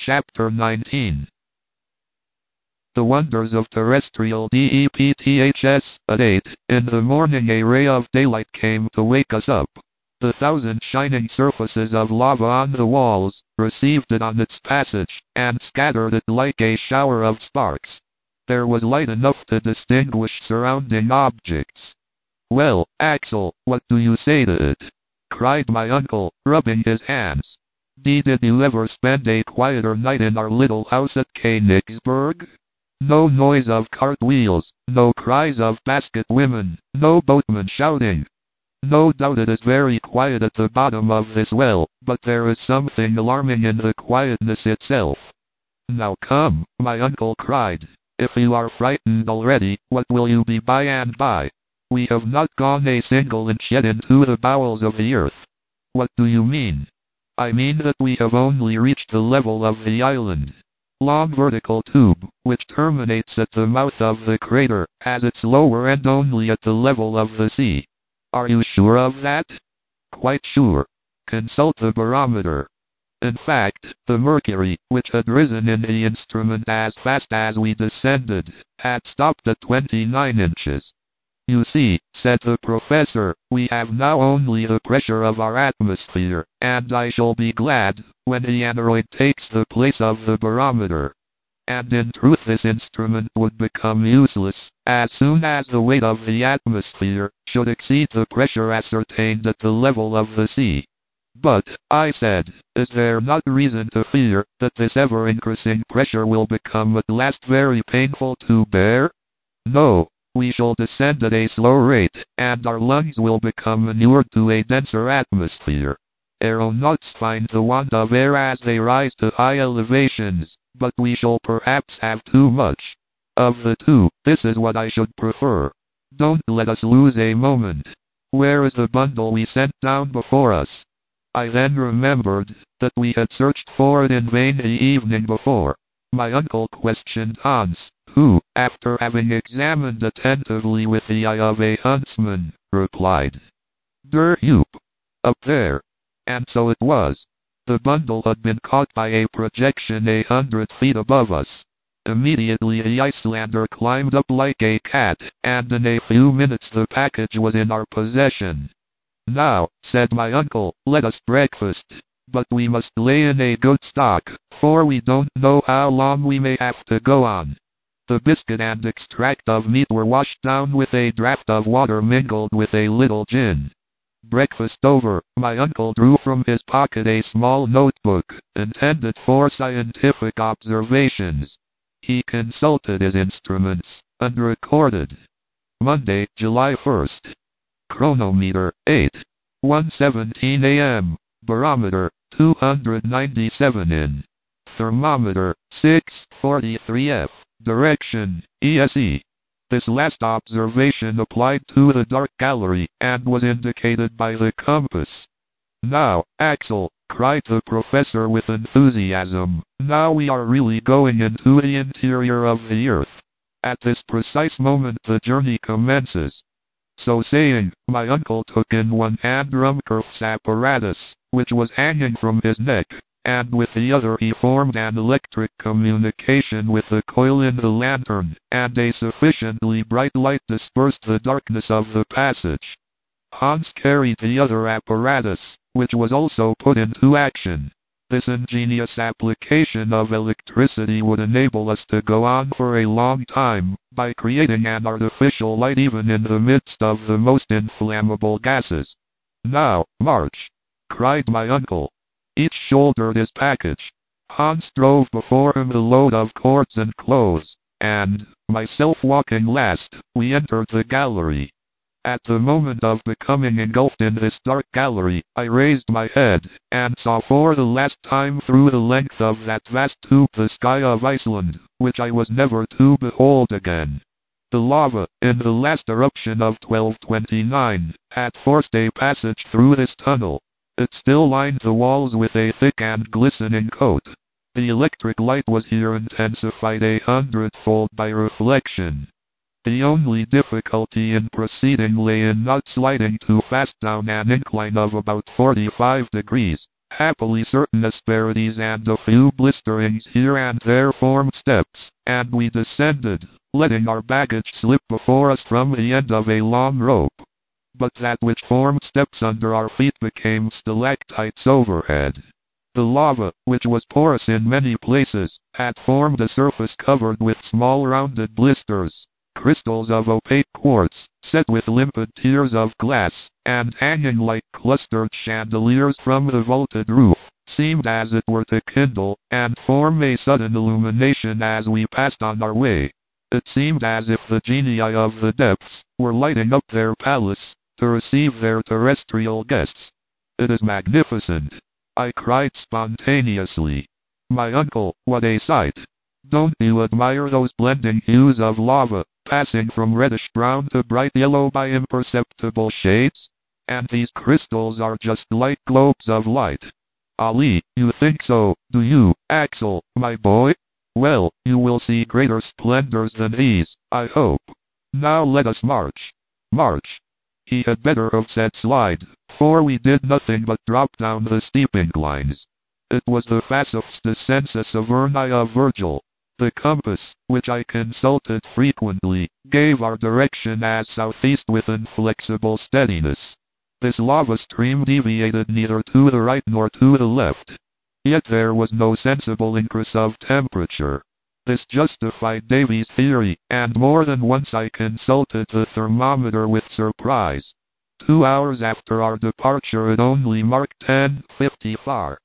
Chapter 19. The Wonders of Terrestrial Depths. At 8 in the morning a ray of daylight came to wake us up. The thousand shining surfaces of lava on the walls received it on its passage, and scattered it like a shower of sparks. There was light enough to distinguish surrounding objects. "Well, Axel, what do you say to it?" cried my uncle, rubbing his hands. "Did you ever spend a quieter night in our little house at Königsberg? No noise of cartwheels, no cries of basket women, no boatmen shouting. No doubt it is very quiet at the bottom of this well, but there is something alarming in the quietness itself." "Now come," my uncle cried. "If you are frightened already, what will you be by and by? We have not gone a single inch yet into the bowels of the earth." "What do you mean?" "I mean that we have only reached the level of the island. Long vertical tube, which terminates at the mouth of the crater, has its lower end only at the level of the sea." "Are you sure of that?" "Quite sure. Consult the barometer." In fact, the mercury, which had risen in the instrument as fast as we descended, had stopped at 29 inches. "You see," said the professor, "we have now only the pressure of our atmosphere, and I shall be glad when the aneroid takes the place of the barometer." And in truth this instrument would become useless as soon as the weight of the atmosphere should exceed the pressure ascertained at the level of the sea. "But," I said, "is there not reason to fear that this ever-increasing pressure will become at last very painful to bear?" "No. We shall descend at a slow rate, and our lungs will become inured to a denser atmosphere. Aeronauts find the want of air as they rise to high elevations, but we shall perhaps have too much. Of the two, this is what I should prefer. Don't let us lose a moment. Where is the bundle we sent down before us?" I then remembered that we had searched for it in vain the evening before. My uncle questioned Hans, who, after having examined attentively with the eye of a huntsman, replied, "Der Hub. Up there." And so it was. The bundle had been caught by a projection 100 feet above us. Immediately the Icelander climbed up like a cat, and in a few minutes the package was in our possession. "Now," said my uncle, "let us breakfast. But we must lay in a good stock, for we don't know how long we may have to go on." The biscuit and extract of meat were washed down with a draught of water mingled with a little gin. Breakfast over, my uncle drew from his pocket a small notebook, intended for scientific observations. He consulted his instruments, and recorded: Monday, July 1st. Chronometer, 8:117 a.m. Barometer, 297 in. Thermometer, 643 F. Direction, ESE. This last observation applied to the dark gallery, and was indicated by the compass. "Now, Axel," cried the professor with enthusiasm, "now we are really going into the interior of the earth. At this precise moment the journey commences." So saying, my uncle took in one hand Ruhmkorff's apparatus, which was hanging from his neck, and with the other he formed an electric communication with the coil in the lantern, and a sufficiently bright light dispersed the darkness of the passage. Hans carried the other apparatus, which was also put into action. This ingenious application of electricity would enable us to go on for a long time, by creating an artificial light even in the midst of the most inflammable gases. "Now, march!" cried my uncle. Each shouldered his package. Hans drove before him the load of cords and clothes, and, myself walking last, we entered the gallery. At the moment of becoming engulfed in this dark gallery, I raised my head, and saw for the last time through the length of that vast tube the sky of Iceland, which I was never to behold again. The lava, in the last eruption of 1229, had forced a passage through this tunnel. It still lined the walls with a thick and glistening coat. The electric light was here intensified 100-fold by reflection. The only difficulty in proceeding lay in not sliding too fast down an incline of about 45 degrees, Happily certain asperities and a few blisterings here and there formed steps, and we descended, letting our baggage slip before us from the end of a long rope. But that which formed steps under our feet became stalactites overhead. The lava, which was porous in many places, had formed a surface covered with small rounded blisters, crystals of opaque quartz, set with limpid tiers of glass, and hanging like clustered chandeliers from the vaulted roof, seemed as it were to kindle, and form a sudden illumination as we passed on our way. It seemed as if the genii of the depths were lighting up their palace, to receive their terrestrial guests. "It is magnificent!" I cried spontaneously. "My uncle, what a sight! Don't you admire those blending hues of lava, passing from reddish-brown to bright yellow by imperceptible shades? And these crystals are just like globes of light." "Ali, you think so, do you, Axel, my boy? Well, you will see greater splendors than these, I hope. Now let us march." March. He had better have said slide, for we did nothing but drop down the steep inclines. It was the Facifs Descensus Averni of Virgil. The compass, which I consulted frequently, gave our direction as southeast with inflexible steadiness. This lava stream deviated neither to the right nor to the left. Yet there was no sensible increase of temperature. This justified Davy's theory, and more than once I consulted the thermometer with surprise. 2 hours after our departure it only marked 10:50 far.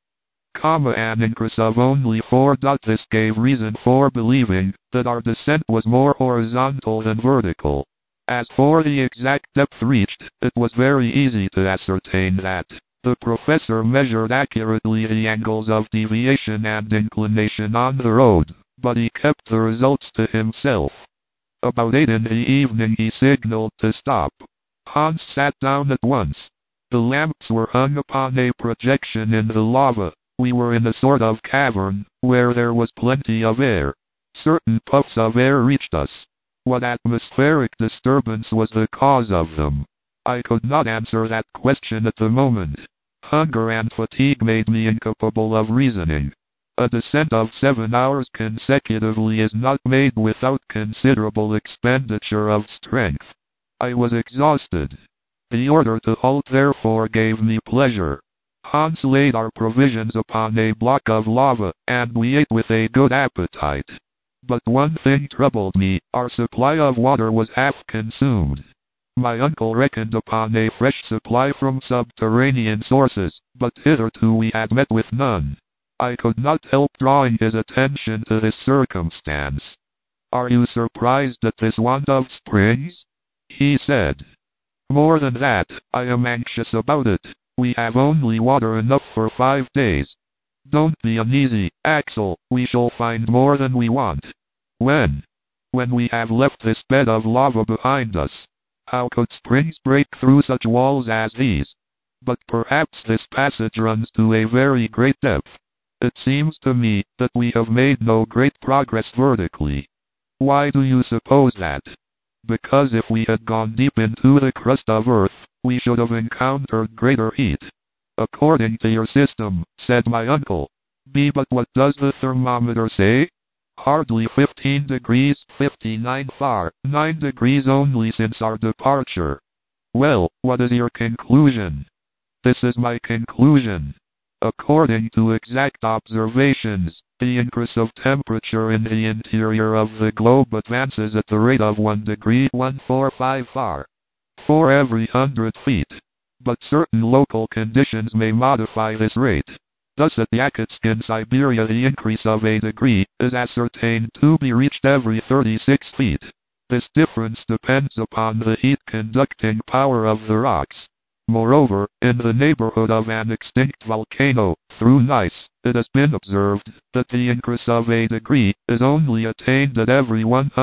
An increase of only 4. This gave reason for believing that our descent was more horizontal than vertical. As for the exact depth reached, it was very easy to ascertain that. The professor measured accurately the angles of deviation and inclination on the road, but he kept the results to himself. About 8 in the evening he signaled to stop. Hans sat down at once. The lamps were hung upon a projection in the lava. We were in a sort of cavern, where there was plenty of air. Certain puffs of air reached us. What atmospheric disturbance was the cause of them? I could not answer that question at the moment. Hunger and fatigue made me incapable of reasoning. A descent of 7 hours consecutively is not made without considerable expenditure of strength. I was exhausted. The order to halt therefore gave me pleasure. Hans laid our provisions upon a block of lava, and we ate with a good appetite. But one thing troubled me: our supply of water was half consumed. My uncle reckoned upon a fresh supply from subterranean sources, but hitherto we had met with none. I could not help drawing his attention to this circumstance. "Are you surprised at this want of springs?" he said. "More than that, I am anxious about it. We have only water enough for 5 days. Don't be uneasy, Axel, we shall find more than we want." "When?" "When we have left this bed of lava behind us. How could springs break through such walls as these? But perhaps this passage runs to a very great depth. It seems to me that we have made no great progress vertically." "Why do you suppose that?" "Because if we had gone deep into the crust of earth, we should have encountered greater heat." "According to your system," said my uncle. "But what does the thermometer say?" "Hardly 15 degrees 59 far, 9 degrees only since our departure." "Well, what is your conclusion?" "This is my conclusion. According to exact observations, the increase of temperature in the interior of the globe advances at the rate of 1 degree 145 far. For every 100 feet. But certain local conditions may modify this rate. Thus at Yakutsk in Siberia the increase of a degree is ascertained to be reached every 36 feet. This difference depends upon the heat-conducting power of the rocks. Moreover, in the neighborhood of an extinct volcano, through Nice, it has been observed that the increase of a degree is only attained at every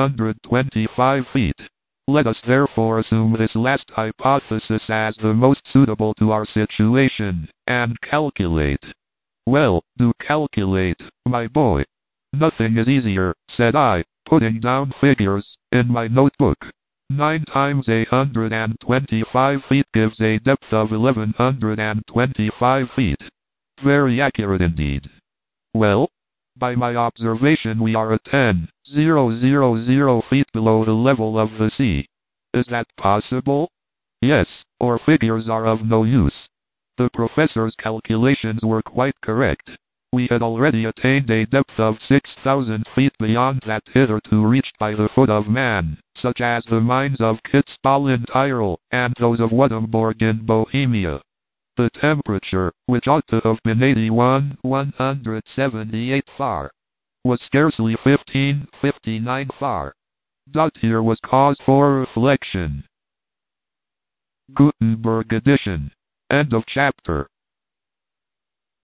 125 feet. Let us therefore assume this last hypothesis as the most suitable to our situation, and calculate. "Well, do calculate, my boy." "Nothing is easier," said I, putting down figures in my notebook. 9 times 125 feet gives a depth of 1125 feet. Very accurate indeed. Well, by my observation we are at 10,000 feet below the level of the sea. Is that possible? Yes, or figures are of no use. The professor's calculations were quite correct. We had already attained a depth of 6,000 feet beyond that hitherto reached by the foot of man, such as the mines of Kitzbühel in Tyrol, and those of Waddenborg in Bohemia. The temperature, which ought to have been 81,178 far, was scarcely 1559 far. Here was cause for reflection. Gutenberg edition. End of chapter.